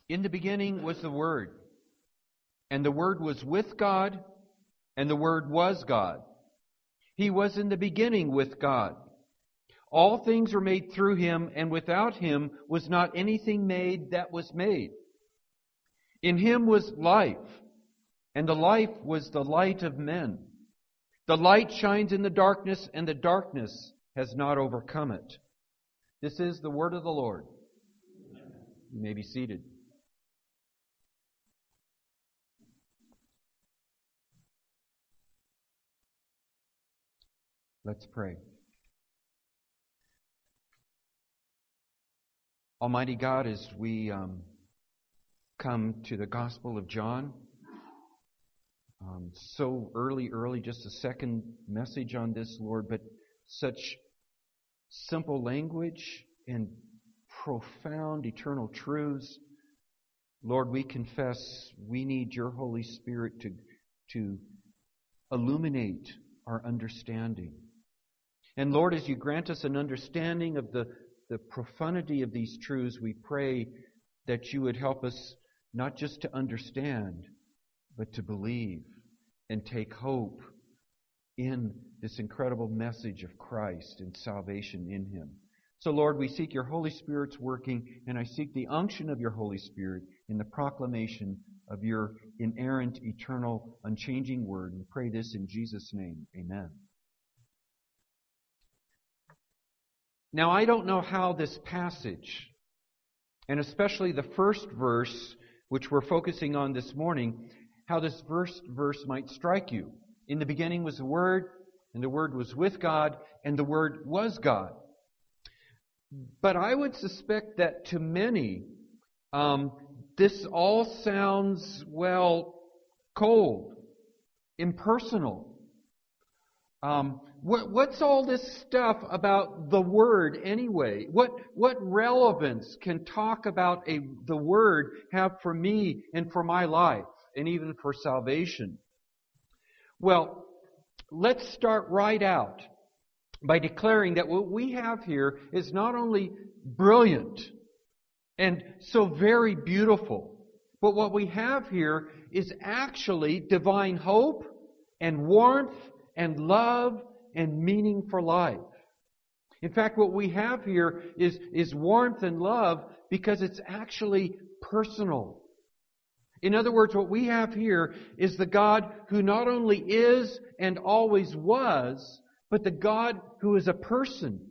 In the beginning was the Word, and the Word was with God, and the Word was God. He was in the beginning with God. All things were made through Him, and without Him was not anything made that was made. In Him was life, and the life was the light of men. The light shines in the darkness, and the darkness has not overcome it. This is the word of the Lord. You may be seated. Let's pray. Almighty God, as we come to the Gospel of John, so early, just a second message on this, Lord, but such simple language and profound eternal truths. Lord, we confess we need Your Holy Spirit to illuminate our understanding. And Lord, as You grant us an understanding of the profundity of these truths, we pray that You would help us not just to understand, but to believe and take hope in this incredible message of Christ and salvation in Him. So Lord, we seek Your Holy Spirit's working, and I seek the unction of Your Holy Spirit in the proclamation of Your inerrant, eternal, unchanging Word. We pray this in Jesus' name. Amen. Now, I don't know how this passage, and especially the first verse, which we're focusing on this morning, how this first verse might strike you. In the beginning was the Word, and the Word was with God, and the Word was God. But I would suspect that to many, this all sounds, cold, impersonal. What's all this stuff about the Word anyway? What relevance can talk about the Word have for me and for my life, and even for salvation? Well, let's start right out by declaring that what we have here is not only brilliant and so very beautiful, but what we have here is actually divine hope and warmth and love and meaning for life. In fact, what we have here is warmth and love because it's actually personal. In other words, what we have here is the God who not only is and always was, but the God who is a person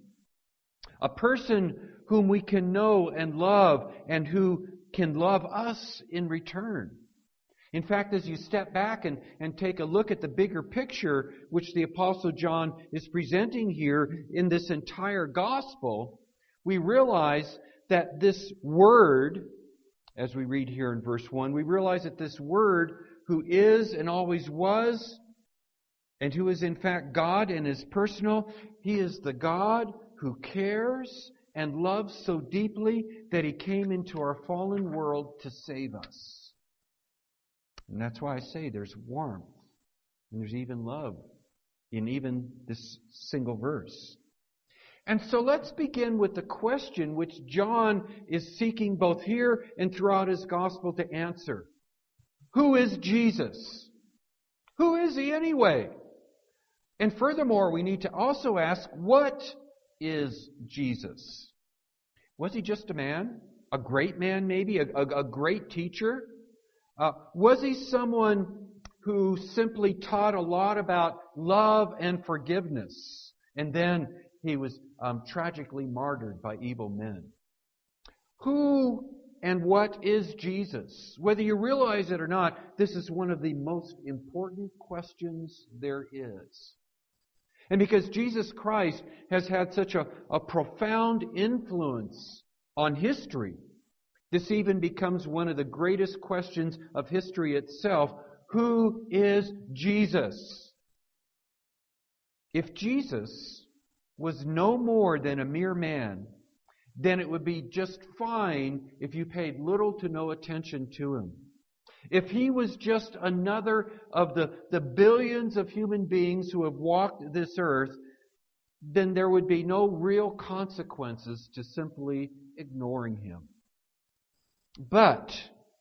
whom we can know and love, and who can love us in return. In fact, as you step back and take a look at the bigger picture which the Apostle John is presenting here in this entire gospel, we realize that this Word, as we read here in verse 1, we realize that this Word, who is and always was, and who is in fact God and is personal, He is the God who cares and loves so deeply that He came into our fallen world to save us. And that's why I say there's warmth and there's even love in even this single verse. And so let's begin with the question which John is seeking both here and throughout his gospel to answer. Who is Jesus? Who is He anyway? And furthermore, we need to also ask, what is Jesus? Was He just a man? A great man maybe? A great teacher? Was He someone who simply taught a lot about love and forgiveness, and then He was tragically martyred by evil men? Who and what is Jesus? Whether you realize it or not, this is one of the most important questions there is. And because Jesus Christ has had such a profound influence on history, this even becomes one of the greatest questions of history itself. Who is Jesus? If Jesus was no more than a mere man, then it would be just fine if you paid little to no attention to Him. If He was just another of the billions of human beings who have walked this earth, then there would be no real consequences to simply ignoring Him. But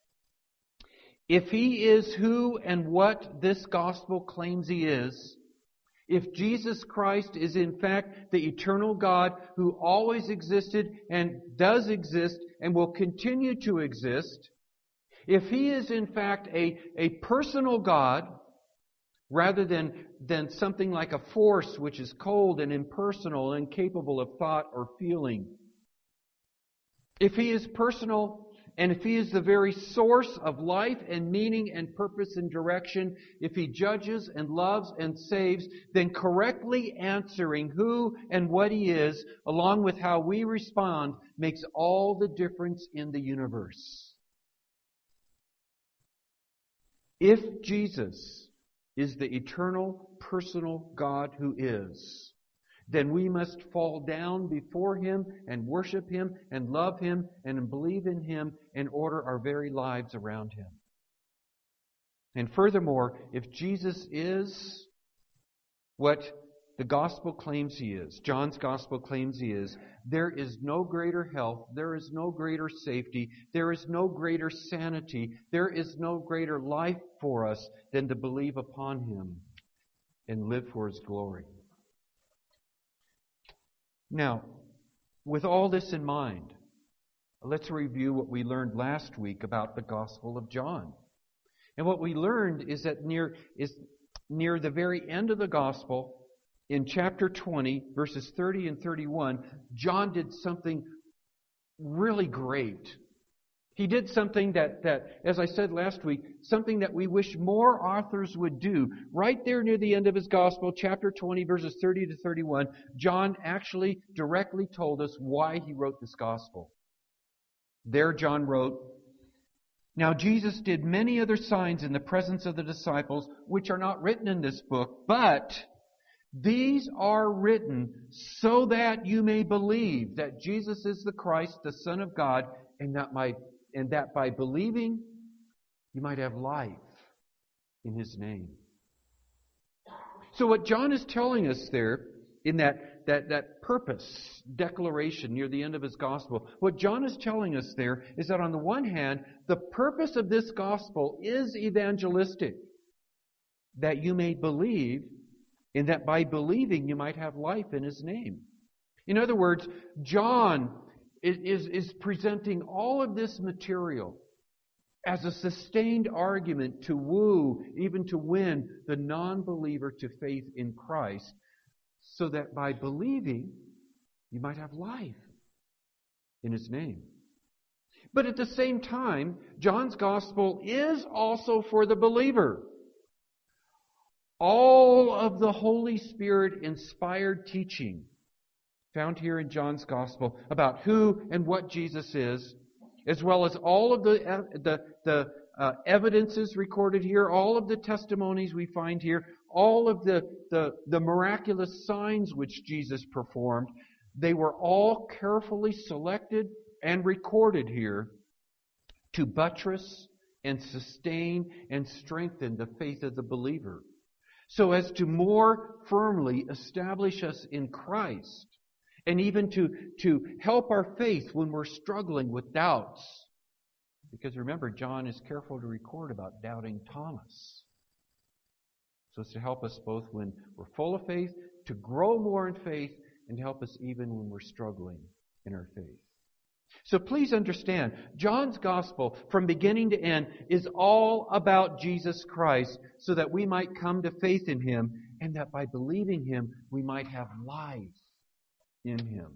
if He is who and what this gospel claims He is, if Jesus Christ is in fact the eternal God who always existed and does exist and will continue to exist, if He is in fact a personal God, rather than something like a force which is cold and impersonal and incapable of thought or feeling, if He is personal, and if He is the very source of life and meaning and purpose and direction, if He judges and loves and saves, then correctly answering who and what He is, along with how we respond, makes all the difference in the universe. If Jesus is the eternal, personal God who is, then we must fall down before Him and worship Him and love Him and believe in Him and order our very lives around Him. And furthermore, if Jesus is what the gospel claims He is, John's gospel claims He is, there is no greater health, there is no greater safety, there is no greater sanity, there is no greater life for us than to believe upon Him and live for His glory. Now, with all this in mind, let's review what we learned last week about the Gospel of John. And what we learned is that near the very end of the Gospel, in chapter 20, verses 30 and 31, John did something really great. He did something that, as I said last week, something that we wish more authors would do. Right there near the end of his gospel, chapter 20, verses 30 to 31, John actually directly told us why he wrote this gospel. There John wrote, "Now Jesus did many other signs in the presence of the disciples, which are not written in this book, but these are written so that you may believe that Jesus is the Christ, the Son of God, and that by believing you might have life in His name." So what John is telling us there in that purpose declaration near the end of his gospel, what John is telling us there is that on the one hand, the purpose of this gospel is evangelistic, that you may believe, and that by believing you might have life in His name. In other words, John is presenting all of this material as a sustained argument to woo, even to win, the non-believer to faith in Christ, so that by believing you might have life in His name. But at the same time, John's gospel is also for the believer. All of the Holy Spirit inspired teaching found here in John's gospel about who and what Jesus is, as well as all of the evidences recorded here, all of the testimonies we find here, all of the miraculous signs which Jesus performed, they were all carefully selected and recorded here to buttress and sustain and strengthen the faith of the believer, so as to more firmly establish us in Christ, and even to help our faith when we're struggling with doubts. Because remember, John is careful to record about doubting Thomas. So it's to help us both when we're full of faith, to grow more in faith, and to help us even when we're struggling in our faith. So please understand, John's gospel, from beginning to end, is all about Jesus Christ, so that we might come to faith in Him, and that by believing Him, we might have life in Him.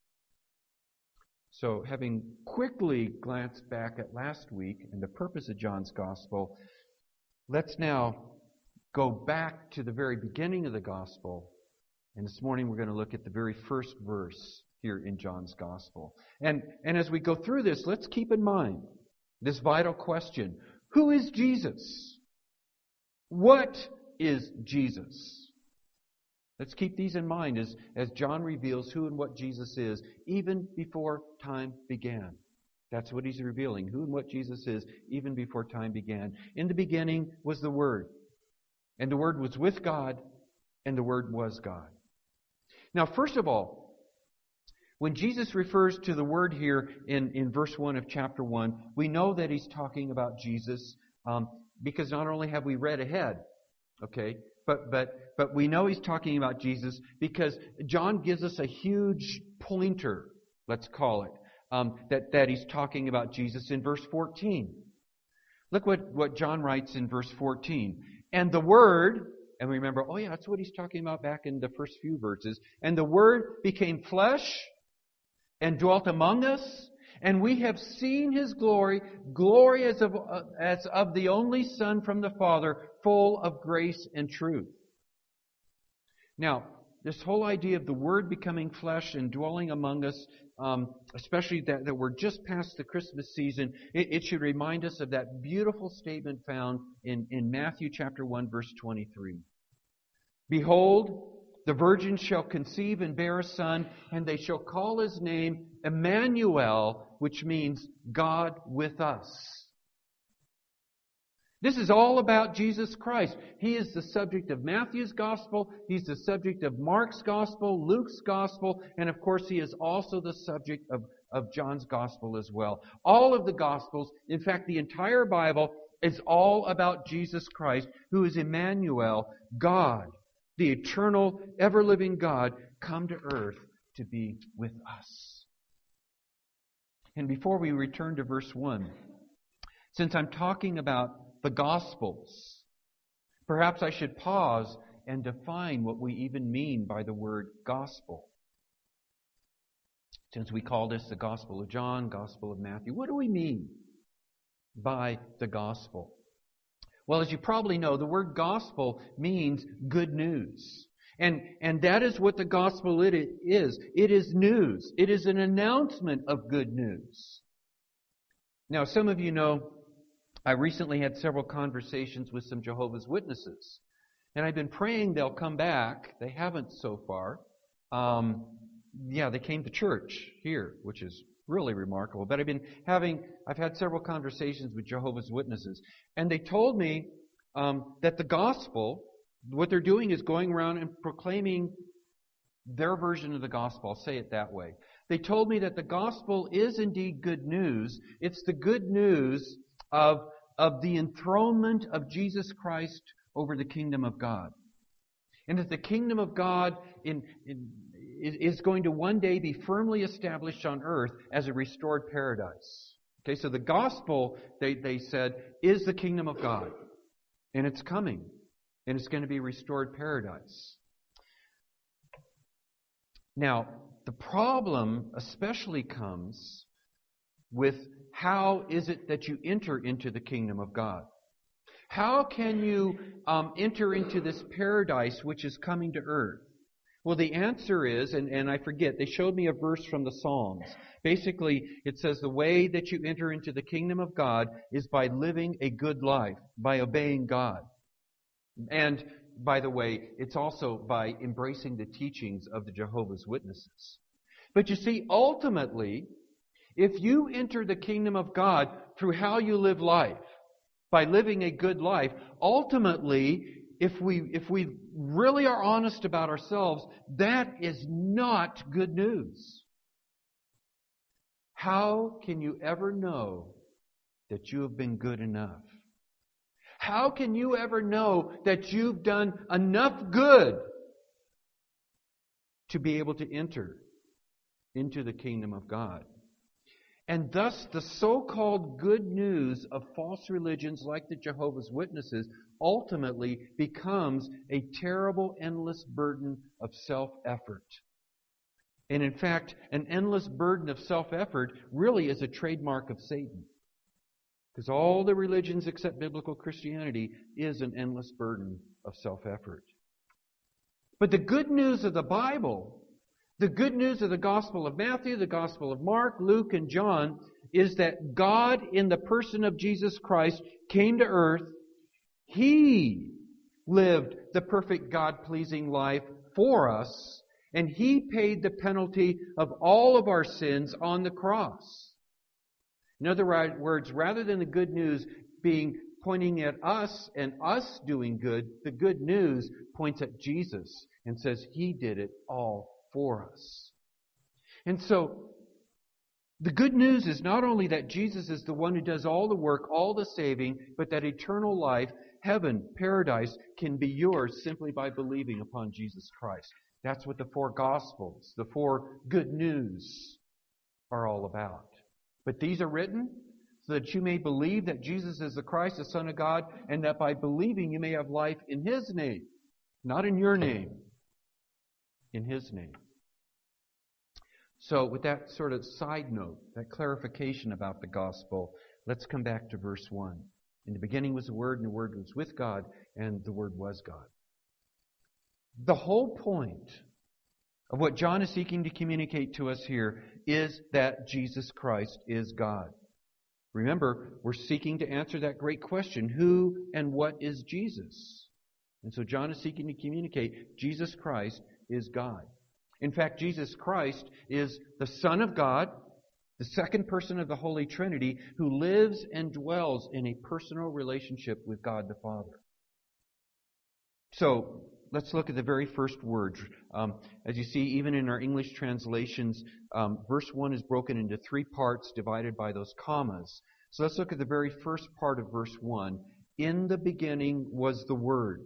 So, having quickly glanced back at last week and the purpose of John's gospel, let's now go back to the very beginning of the gospel. And this morning we're going to look at the very first verse here in John's gospel. And as we go through this, let's keep in mind this vital question: who is Jesus? What is Jesus? Let's keep these in mind as John reveals who and what Jesus is, even before time began. That's what he's revealing, who and what Jesus is, even before time began. In the beginning was the Word, and the Word was with God, and the Word was God. Now, first of all, When Jesus refers to the Word here in verse 1 of chapter 1, we know that He's talking about Jesus because not only have we read ahead, okay, but we know He's talking about Jesus because John gives us a huge pointer, let's call it, that He's talking about Jesus in verse 14. Look what John writes in verse 14. And the Word, and we remember, oh yeah, that's what He's talking about back in the first few verses. And the Word became flesh and dwelt among us, and we have seen His glory, glory as of the only Son from the Father, full of grace and truth. Now, this whole idea of the Word becoming flesh and dwelling among us, especially that we're just past the Christmas season, it should remind us of that beautiful statement found in Matthew chapter 1, verse 23. Behold, the virgin shall conceive and bear a son, and they shall call His name Emmanuel, which means God with us. This is all about Jesus Christ. He is the subject of Matthew's Gospel. He's the subject of Mark's Gospel, Luke's Gospel, and of course He is also the subject of John's Gospel as well. All of the Gospels, in fact the entire Bible, is all about Jesus Christ, who is Emmanuel, God, the eternal, ever-living God, come to earth to be with us. And before we return to verse 1, since I'm talking about the Gospels, perhaps I should pause and define what we even mean by the word gospel. Since we call this the Gospel of John, Gospel of Matthew, what do we mean by the gospel? Well, as you probably know, the word gospel means good news. And that is what the gospel it is. It is news. It is an announcement of good news. Now, some of you know, I recently had several conversations with some Jehovah's Witnesses. And I've been praying they'll come back. They haven't so far. They came to church here, which is really remarkable. But I've had several conversations with Jehovah's Witnesses, and they told me that the gospel, what they're doing is going around and proclaiming their version of the gospel. I'll say it that way. They told me that the gospel is indeed good news. It's the good news of the enthronement of Jesus Christ over the kingdom of God. And that the kingdom of God is going to one day be firmly established on earth as a restored paradise. Okay, so the gospel, they said, is the kingdom of God. And it's coming. And it's going to be restored paradise. Now, the problem especially comes with how is it that you enter into the kingdom of God? How can you enter into this paradise which is coming to earth? Well, the answer is, and I forget, they showed me a verse from the Psalms. Basically, it says the way that you enter into the kingdom of God is by living a good life, by obeying God. And, by the way, it's also by embracing the teachings of the Jehovah's Witnesses. But you see, ultimately, if you enter the kingdom of God through how you live life, by living a good life, ultimately, if we really are honest about ourselves, that is not good news. How can you ever know that you have been good enough? How can you ever know that you've done enough good to be able to enter into the kingdom of God? And thus, the so-called good news of false religions like the Jehovah's Witnesses ultimately becomes a terrible, endless burden of self-effort. And in fact, an endless burden of self-effort really is a trademark of Satan. Because all the religions except biblical Christianity is an endless burden of self-effort. But the good news of the Bible, the good news of the Gospel of Matthew, the Gospel of Mark, Luke, and John, is that God, in the person of Jesus Christ, came to earth. He lived the perfect God-pleasing life for us, and He paid the penalty of all of our sins on the cross. In other words, rather than the good news pointing at us and us doing good, the good news points at Jesus and says He did it all for us. And so, the good news is not only that Jesus is the one who does all the work, all the saving, but that eternal life, heaven, paradise, can be yours simply by believing upon Jesus Christ. That's what the four Gospels, the four good news, are all about. But these are written so that you may believe that Jesus is the Christ, the Son of God, and that by believing you may have life in His name. Not in your name. In His name. So with that sort of side note, that clarification about the gospel, let's come back to verse 1. In the beginning was the Word, and the Word was with God, and the Word was God. The whole point of what John is seeking to communicate to us here is that Jesus Christ is God. Remember, we're seeking to answer that great question, who and what is Jesus? And so John is seeking to communicate Jesus Christ is God. In fact, Jesus Christ is the Son of God, the second person of the Holy Trinity, who lives and dwells in a personal relationship with God the Father. So, let's look at the very first word. As you see, even in our English translations, verse 1 is broken into three parts divided by those commas. So let's look at the very first part of verse 1. In the beginning was the Word.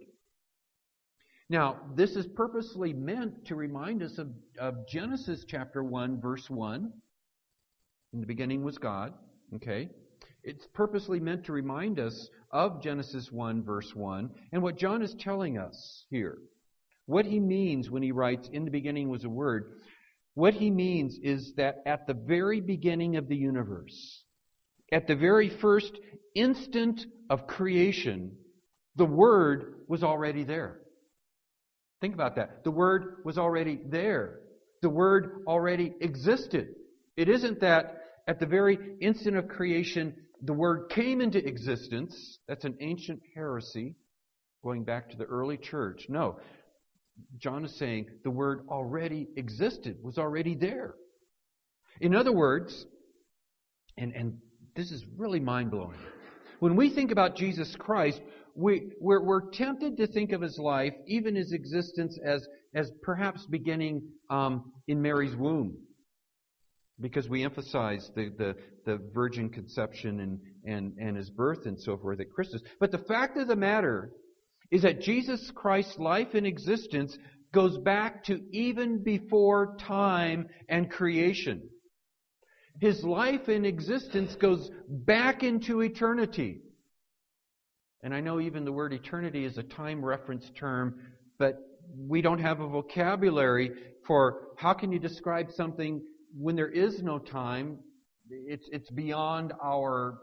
Now, this is purposely meant to remind us of Genesis chapter 1, verse 1. In the beginning was God. Okay? It's purposely meant to remind us of Genesis 1, verse 1, and what John is telling us here. What he means when he writes, in the beginning was a Word, what he means is that at the very beginning of the universe, at the very first instant of creation, the Word was already there. Think about that. The Word was already there. The Word already existed. It isn't that at the very instant of creation, the Word came into existence. That's an ancient heresy going back to the early church. No. John is saying the Word already existed, was already there. In other words, and this is really mind-blowing. When we think about Jesus Christ, we're tempted to think of His life, even His existence, as perhaps beginning in Mary's womb. Because we emphasize the virgin conception and His birth and so forth at Christmas. But the fact of the matter is that Jesus Christ's life and existence goes back to even before time and creation. His life and existence goes back into eternity. And I know even the word eternity is a time reference term, but we don't have a vocabulary for how can you describe something when there is no time. It's beyond our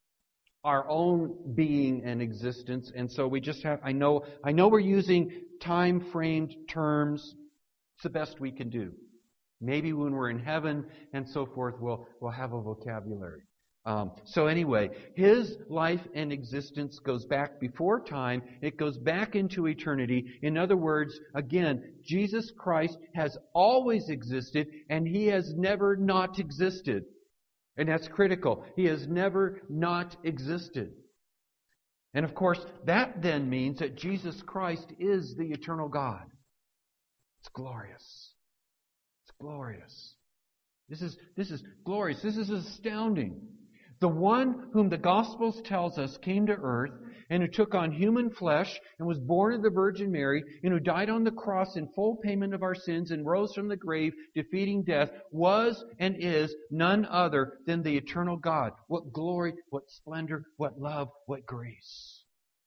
own being and existence, and so we just have. I know we're using time-framed terms. It's the best we can do. Maybe when we're in heaven and so forth, we'll have a vocabulary. So anyway, His life and existence goes back before time. It goes back into eternity. In other words, again, Jesus Christ has always existed, and He has never not existed. And that's critical. He has never not existed. And of course, that then means that Jesus Christ is the eternal God. It's glorious. It's glorious. This is glorious. This is astounding. The one whom the Gospels tells us came to earth and who took on human flesh and was born of the Virgin Mary and who died on the cross in full payment of our sins and rose from the grave, defeating death, was and is none other than the eternal God. What glory, what splendor, what love, what grace.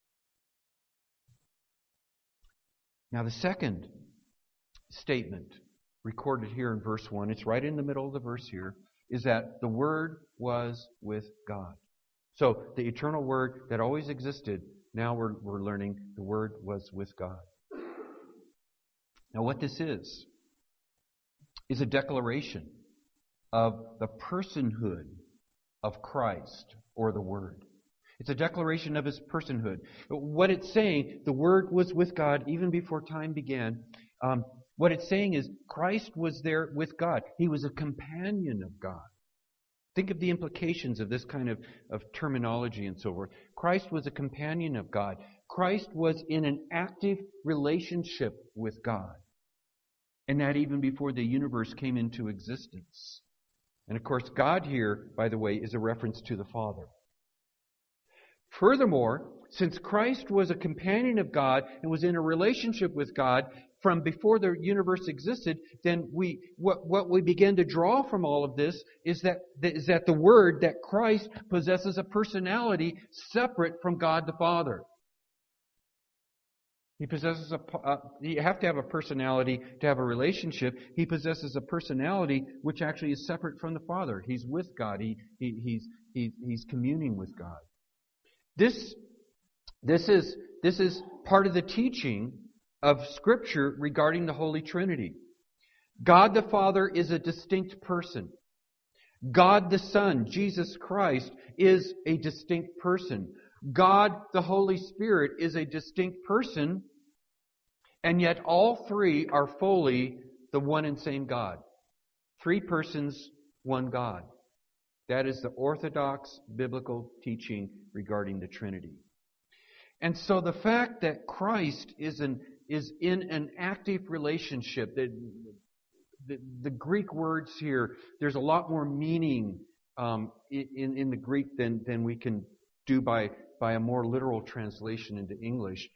Now the second statement recorded here in verse 1, it's right in the middle of the verse here, is that the Word was with God. So the eternal Word that always existed, now we're learning the Word was with God. Now what this is a declaration of the personhood of Christ or the Word. It's a declaration of His personhood. What it's saying, the Word was with God even before time began. What it's saying is Christ was there with God. He was a companion of God. Think of the implications of this kind of terminology and so forth. Christ was a companion of God. Christ was in an active relationship with God. And that even before the universe came into existence. And of course, God here, by the way, is a reference to the Father. Furthermore, since Christ was a companion of God and was in a relationship with God from before the universe existed, then what we begin to draw from all of this is that the Word, that Christ possesses a personality separate from God the Father. He possesses you have to have a personality to have a relationship. He possesses a personality which actually is separate from the Father. He's with God. He's communing with God. This is part of the teaching of Scripture regarding the Holy Trinity. God the Father is a distinct person. God the Son, Jesus Christ, is a distinct person. God the Holy Spirit is a distinct person, and yet all three are fully the one and same God. Three persons, one God. That is the orthodox biblical teaching regarding the Trinity. And so the fact that Christ is in an active relationship, the Greek words here, there's a lot more meaning in the Greek than we can do by a more literal translation into English.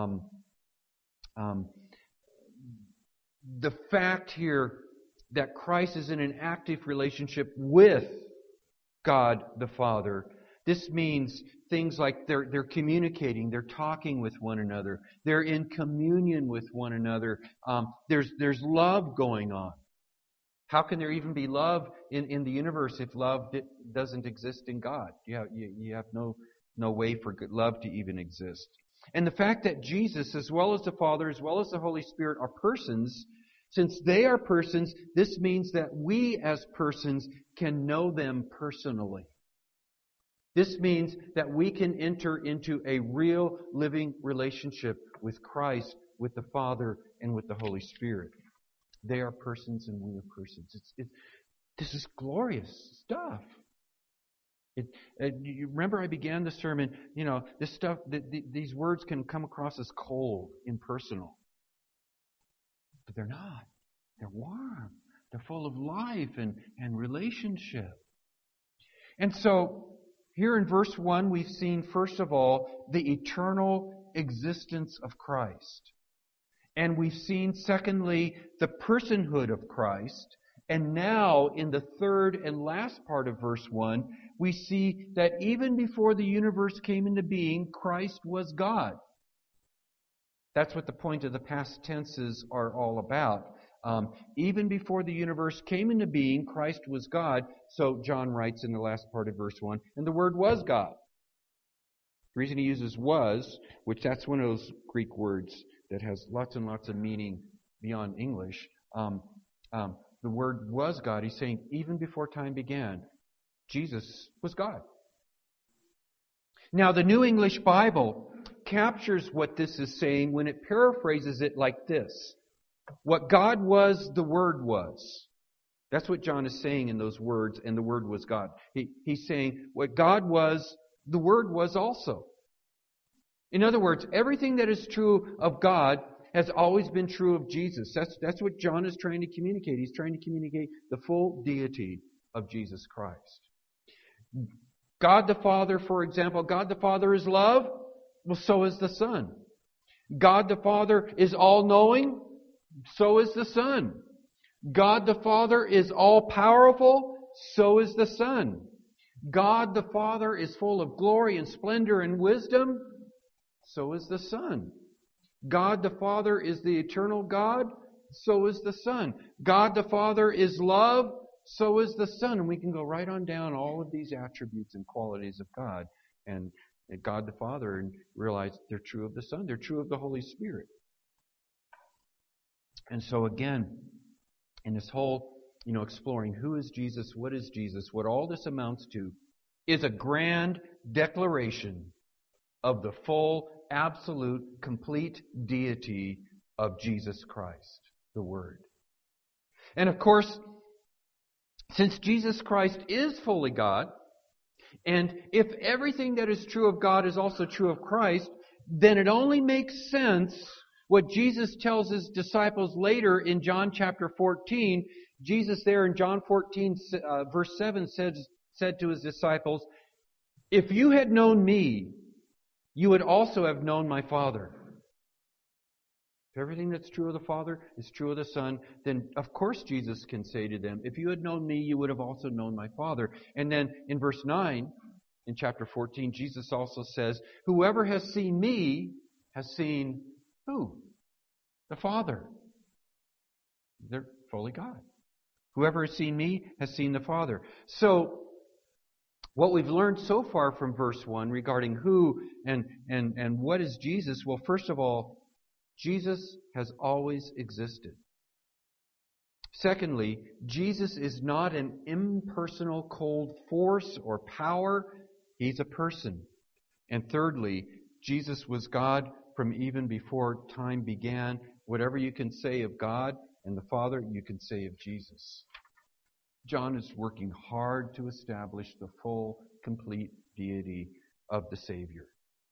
The fact here that Christ is in an active relationship with God the Father, this means things like they're communicating, they're talking with one another, they're in communion with one another. There's love going on. How can there even be love in the universe if love doesn't exist in God? You have no way for love to even exist. And the fact that Jesus, as well as the Father, as well as the Holy Spirit, are persons, since they are persons, this means that we as persons can know them personally. This means that we can enter into a real living relationship with Christ, with the Father, and with the Holy Spirit. They are persons and we are persons. This is glorious stuff. You remember I began the sermon, this stuff, these words can come across as cold, impersonal. But they're not. They're warm. They're full of life and relationship. And so, here in verse 1, we've seen, first of all, the eternal existence of Christ. And we've seen, secondly, the personhood of Christ. And now, in the third and last part of verse 1, we see that even before the universe came into being, Christ was God. That's what the point of the past tenses are all about. Even before the universe came into being, Christ was God. So John writes in the last part of verse 1, and the Word was God. The reason he uses was, which that's one of those Greek words that has lots and lots of meaning beyond English. The Word was God. He's saying even before time began, Jesus was God. Now, the New English Bible captures what this is saying when it paraphrases it like this. What God was, the Word was. That's what John is saying in those words, and the Word was God. He's saying what God was, the Word was also. In other words, everything that is true of God has always been true of Jesus. That's what John is trying to communicate. He's trying to communicate the full deity of Jesus Christ. God the Father, for example, God the Father is love. Well, so is the Son. God the Father is all-knowing. So is the Son. God the Father is all-powerful. So is the Son. God the Father is full of glory and splendor and wisdom. So is the Son. God the Father is the eternal God. So is the Son. God the Father is love. So is the Son. And we can go right on down all of these attributes and qualities of God and God the Father and realize they're true of the Son. They're true of the Holy Spirit. And so again, in this whole, exploring who is Jesus, what all this amounts to is a grand declaration of the full, absolute, complete deity of Jesus Christ, the Word. And of course, since Jesus Christ is fully God, and if everything that is true of God is also true of Christ, then it only makes sense what Jesus tells His disciples later in John chapter 14. Jesus there in John 14, verse 7 said to His disciples, "If you had known me, you would also have known my Father." If everything that's true of the Father is true of the Son, then of course Jesus can say to them, "If you had known me, you would have also known my Father." And then in verse 9, in chapter 14, Jesus also says, "Whoever has seen me has seen" who? The Father. They're fully God. Whoever has seen me has seen the Father. So, what we've learned so far from verse 1 regarding who and what is Jesus, well, first of all, Jesus has always existed. Secondly, Jesus is not an impersonal cold force or power. He's a person. And thirdly, Jesus was God from even before time began. Whatever you can say of God and the Father, you can say of Jesus. John is working hard to establish the full, complete deity of the Savior.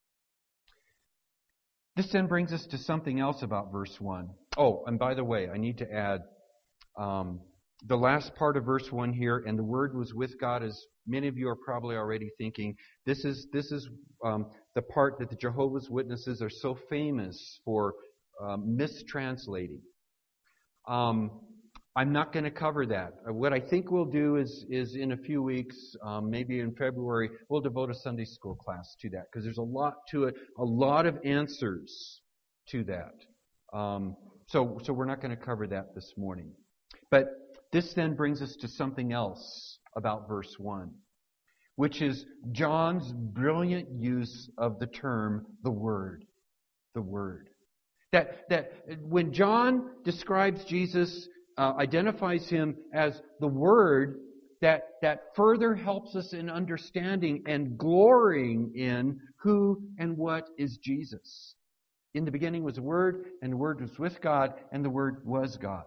This then brings us to something else about verse 1. Oh, and by the way, I need to add the last part of verse 1 here, "And the Word was with God," as many of you are probably already thinking. This is the part that the Jehovah's Witnesses are so famous for mistranslating. I'm not going to cover that. What I think we'll do is in a few weeks, maybe in February, we'll devote a Sunday school class to that, because there's a lot to it, a lot of answers to that. So we're not going to cover that this morning. But this then brings us to something else about verse 1, which is John's brilliant use of the term, the Word. The Word. That when John describes Jesus, identifies Him as the Word, that further helps us in understanding and glorying in who and what is Jesus. In the beginning was the Word, and the Word was with God, and the Word was God.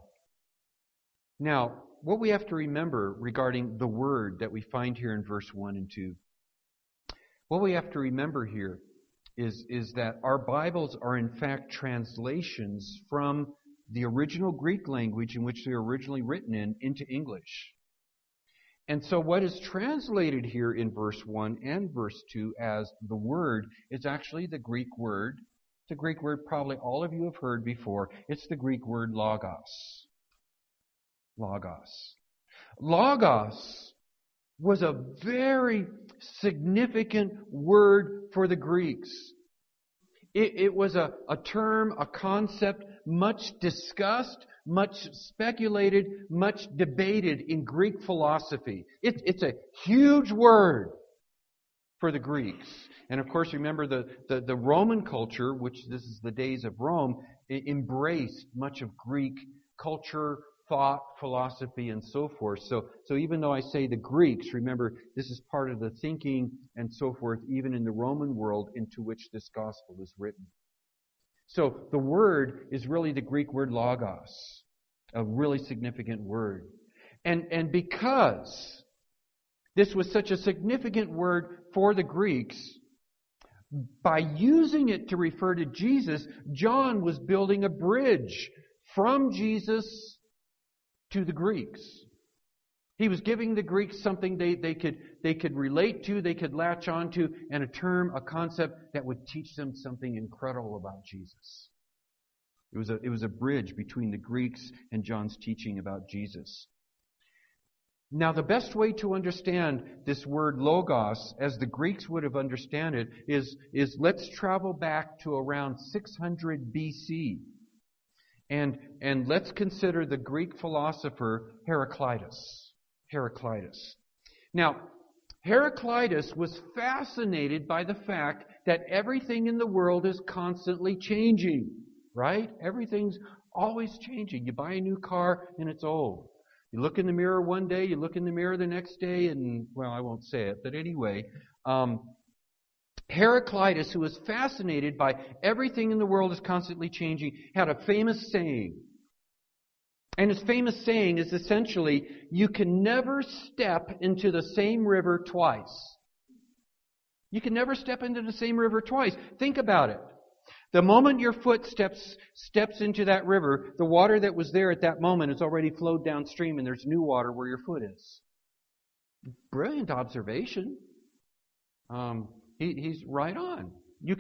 Now, what we have to remember regarding the Word that we find here in verse 1 and 2, what we have to remember here is that our Bibles are in fact translations from the original Greek language in which they were originally written into English. And so what is translated here in verse 1 and verse 2 as the Word is actually the Greek word. It's a Greek word probably all of you have heard before. It's the Greek word logos. Logos. Logos was a very significant word for the Greeks. It was a term, a concept, much discussed, much speculated, much debated in Greek philosophy. It's a huge word for the Greeks. And of course, remember the Roman culture, which this is the days of Rome, embraced much of Greek culture, thought, philosophy, and so forth. So even though I say the Greeks, remember, this is part of the thinking and so forth, even in the Roman world into which this gospel is written. So the word is really the Greek word logos, a really significant word. And because this was such a significant word for the Greeks, by using it to refer to Jesus, John was building a bridge from Jesus to the Greeks. He was giving the Greeks something they could relate to, they could latch onto, and a term, a concept that would teach them something incredible about Jesus. It was a bridge between the Greeks and John's teaching about Jesus. Now, the best way to understand this word logos, as the Greeks would have understood it, is let's travel back to around 600 BC. And let's consider the Greek philosopher Heraclitus. Heraclitus. Now, Heraclitus was fascinated by the fact that everything in the world is constantly changing, right? Everything's always changing. You buy a new car and it's old. You look in the mirror one day, you look in the mirror the next day, and, well, I won't say it, but anyway, Heraclitus, who was fascinated by everything in the world is constantly changing, had a famous saying. And his famous saying is essentially, you can never step into the same river twice. You can never step into the same river twice. Think about it. The moment your foot steps into that river, the water that was there at that moment has already flowed downstream, and there's new water where your foot is. Brilliant observation. He's right on. You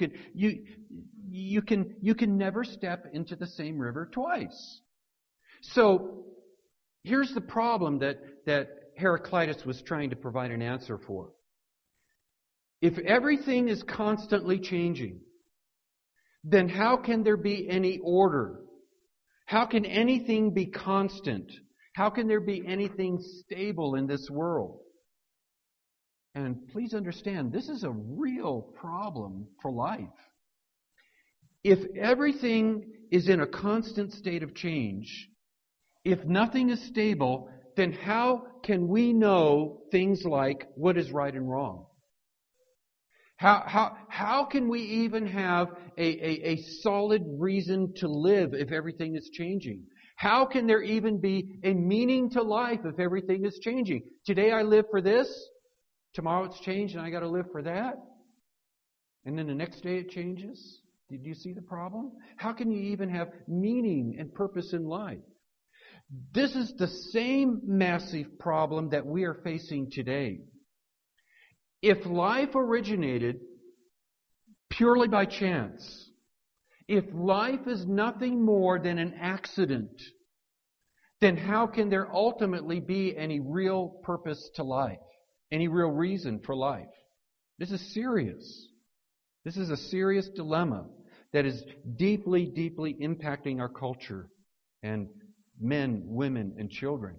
can never step into the same river twice. So here's the problem that Heraclitus was trying to provide an answer for. If everything is constantly changing, then how can there be any order? How can anything be constant? How can there be anything stable in this world? And please understand, this is a real problem for life. If everything is in a constant state of change, if nothing is stable, then how can we know things like what is right and wrong? How can we even have a solid reason to live if everything is changing? How can there even be a meaning to life if everything is changing? Today I live for this, tomorrow it's changed and I got to live for that, and then the next day it changes. Did you see the problem? How can you even have meaning and purpose in life? This is the same massive problem that we are facing today. If life originated purely by chance, if life is nothing more than an accident, then how can there ultimately be any real purpose to life? Any real reason for life? This is serious. This is a serious dilemma that is deeply, deeply impacting our culture and men, women, and children.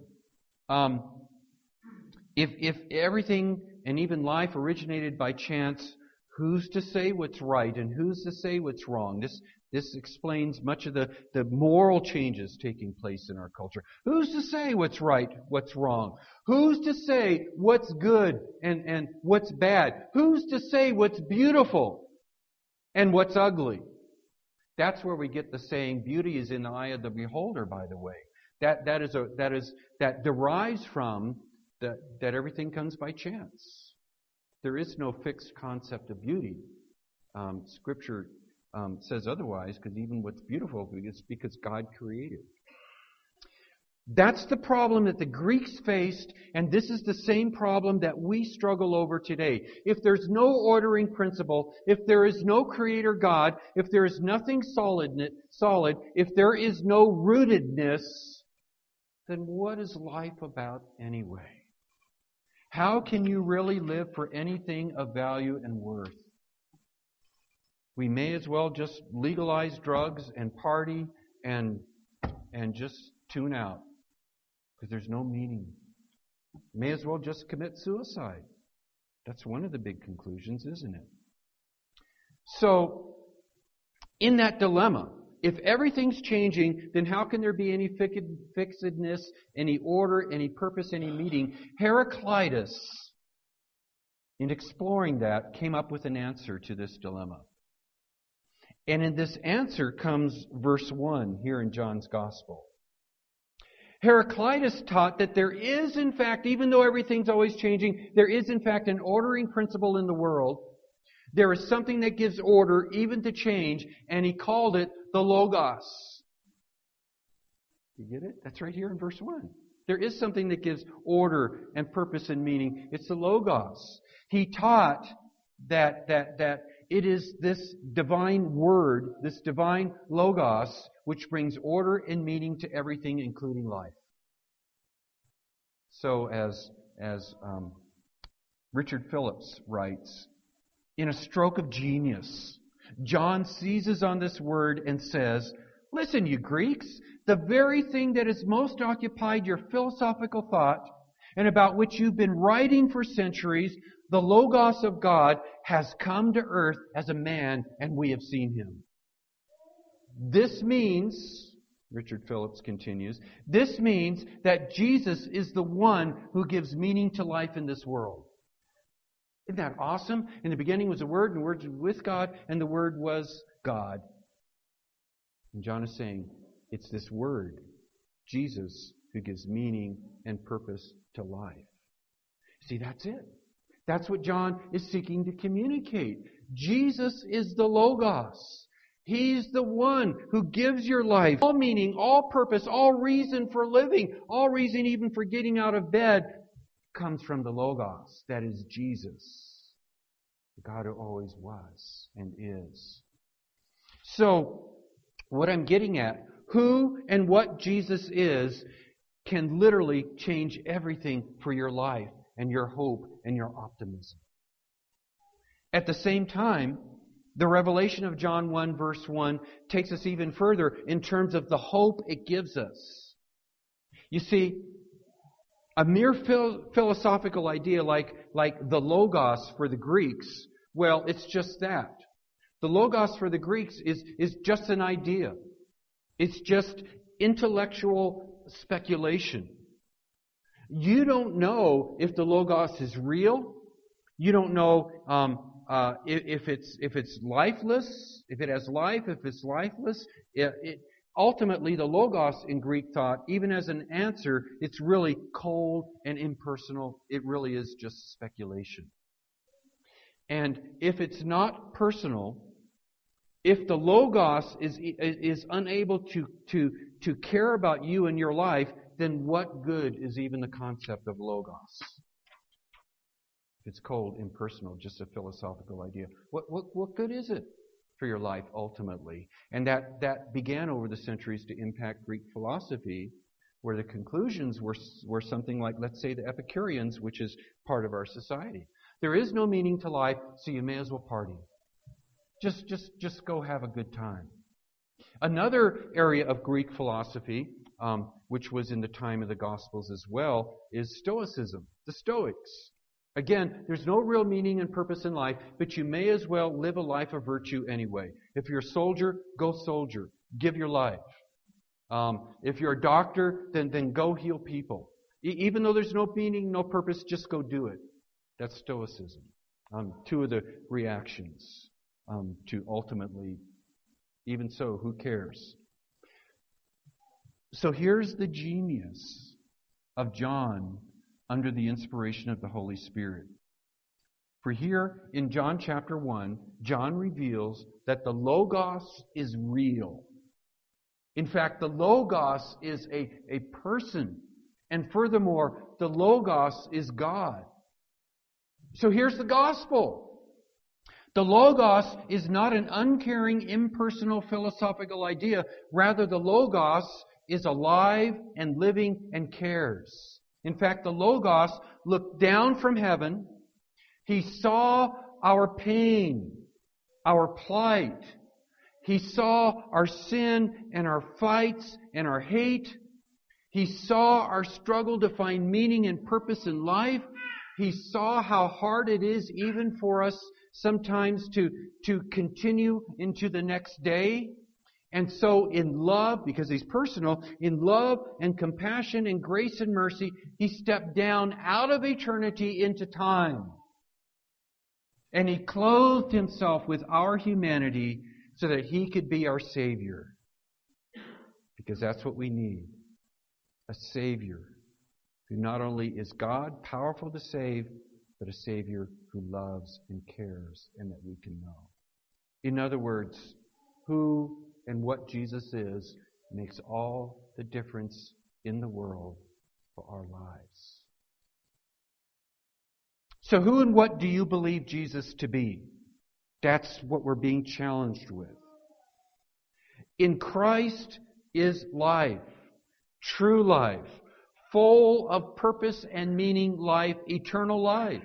If everything and even life originated by chance, who's to say what's right and who's to say what's wrong? This explains much of the moral changes taking place in our culture. Who's to say what's right, what's wrong? Who's to say what's good and what's bad? Who's to say what's beautiful and what's ugly? That's where we get the saying, beauty is in the eye of the beholder, by the way. That derives from that everything comes by chance. There is no fixed concept of beauty. Scripture says otherwise, because even what's beautiful is because God created. That's the problem that the Greeks faced, and this is the same problem that we struggle over today. If there's no ordering principle, if there is no Creator God, if there is nothing solid, if there is no rootedness, then what is life about anyway? How can you really live for anything of value and worth? We may as well just legalize drugs and party and just tune out, because there's no meaning. May as well just commit suicide. That's one of the big conclusions, isn't it? So, in that dilemma, if everything's changing, then how can there be any fixedness, any order, any purpose, any meaning? Heraclitus, in exploring that, came up with an answer to this dilemma. And in this answer comes verse 1 here in John's Gospel. Heraclitus taught that there is, in fact, even though everything's always changing, there is, in fact, an ordering principle in the world. There is something that gives order even to change, and he called it the Logos. You get it? That's right here in verse 1. There is something that gives order and purpose and meaning. It's the Logos. He taught that it is this divine word, this divine Logos, which brings order and meaning to everything, including life. So as Richard Phillips writes, in a stroke of genius, John seizes on this word and says, listen, you Greeks, the very thing that has most occupied your philosophical thought and about which you've been writing for centuries, the Logos of God has come to earth as a man, and we have seen him. This means, Richard Phillips continues, this means that Jesus is the one who gives meaning to life in this world. Isn't that awesome? In the beginning was the Word, and the Word was with God, and the Word was God. And John is saying, it's this Word, Jesus, who gives meaning and purpose to life. See, that's it. That's what John is seeking to communicate. Jesus is the Logos. He's the one who gives your life all meaning, all purpose, all reason for living, all reason even for getting out of bed comes from the Logos, that is Jesus, the God who always was and is. So, what I'm getting at, who and what Jesus is can literally change everything for your life and your hope and your optimism. At the same time, the revelation of John 1 verse 1 takes us even further in terms of the hope it gives us. You see, a mere philosophical idea like the Logos for the Greeks, well, it's just that. The Logos for the Greeks is just an idea. It's just intellectual speculation. You don't know if the Logos is real. You don't know if it's lifeless, if it has life, if it's lifeless. Ultimately, the Logos in Greek thought, even as an answer, it's really cold and impersonal. It really is just speculation. And if it's not personal, if the Logos is unable to care about you and your life, then what good is even the concept of Logos? It's cold, impersonal, just a philosophical idea. What good is it for your life ultimately? And that began over the centuries to impact Greek philosophy, where the conclusions were something like, let's say, the Epicureans, which is part of our society. There is no meaning to life, so you may as well party. Just go have a good time. Another area of Greek philosophy, which was in the time of the Gospels as well, is Stoicism, the Stoics. Again, there's no real meaning and purpose in life, but you may as well live a life of virtue anyway. If you're a soldier, go soldier. Give your life. If you're a doctor, then go heal people. Even though there's no meaning, no purpose, just go do it. That's Stoicism. Two of the reactions to ultimately, even so, who cares? So here's the genius of John under the inspiration of the Holy Spirit. For here in John chapter 1, John reveals that the Logos is real. In fact, the Logos is a person. And furthermore, the Logos is God. So here's the gospel. The Logos is not an uncaring, impersonal, philosophical idea. Rather, the Logos is alive and living and cares. In fact, the Logos looked down from heaven. He saw our pain, our plight. He saw our sin and our fights and our hate. He saw our struggle to find meaning and purpose in life. He saw how hard it is even for us sometimes to continue into the next day. And so in love, because He's personal, in love and compassion and grace and mercy, He stepped down out of eternity into time. And He clothed Himself with our humanity so that He could be our Savior. Because that's what we need. A Savior who not only is God, powerful to save, but a Savior who loves and cares and that we can know. In other words, who and what Jesus is makes all the difference in the world for our lives. So who and what do you believe Jesus to be? That's what we're being challenged with. In Christ is life, true life, full of purpose and meaning life, eternal life.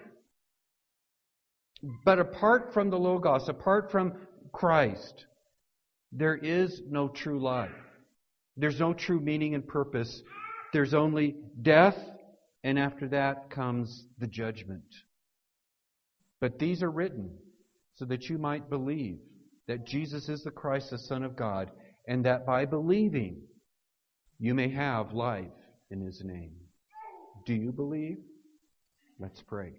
But apart from the Logos, apart from Christ, there is no true life. There's no true meaning and purpose. There's only death, and after that comes the judgment. But these are written so that you might believe that Jesus is the Christ, the Son of God, and that by believing you may have life in His name. Do you believe? Let's pray.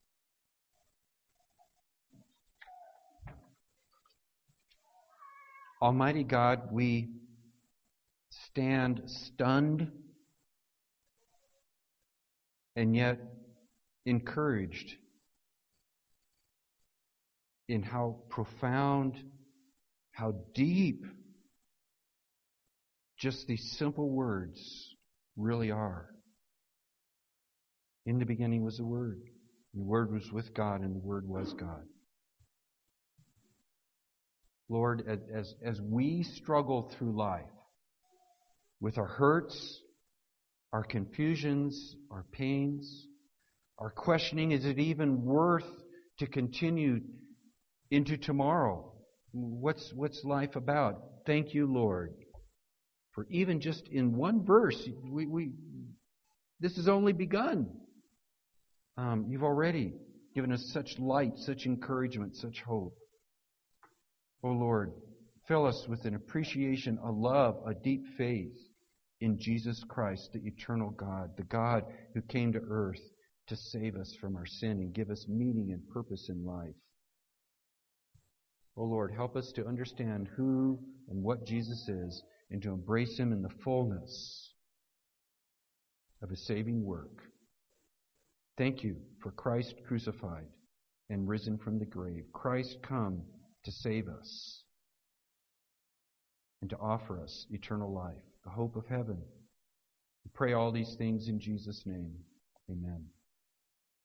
Almighty God, we stand stunned and yet encouraged in how profound, how deep just these simple words really are. In the beginning was the Word. The Word was with God, and the Word was God. Lord, as we struggle through life with our hurts, our confusions, our pains, our questioning, is it even worth to continue into tomorrow? What's life about? Thank you, Lord, for even just in one verse, this has only begun. You've already given us such light, such encouragement, such hope. Oh Lord, fill us with an appreciation, a love, a deep faith in Jesus Christ, the eternal God, the God who came to earth to save us from our sin and give us meaning and purpose in life. Oh Lord, help us to understand who and what Jesus is and to embrace Him in the fullness of His saving work. Thank you for Christ crucified and risen from the grave. Christ come to save us and to offer us eternal life, the hope of heaven. We pray all these things in Jesus' name. Amen.